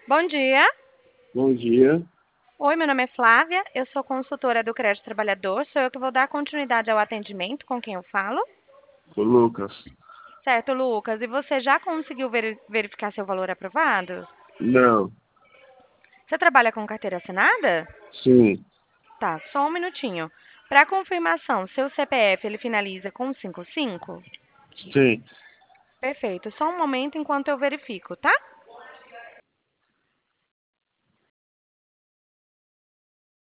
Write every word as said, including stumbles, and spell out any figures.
Bom dia. Bom dia. Oi, meu nome é Flávia, eu sou consultora do Crédito Trabalhador, sou eu que vou dar continuidade ao atendimento com quem eu falo. Sou Lucas. Certo, Lucas, e você já conseguiu veri- verificar seu valor aprovado? Não. Você trabalha com carteira assinada? Sim. Tá, só um minutinho. Para confirmação, seu C P F ele finaliza com cinquenta e cinco? Sim. Perfeito, só um momento enquanto eu verifico, tá?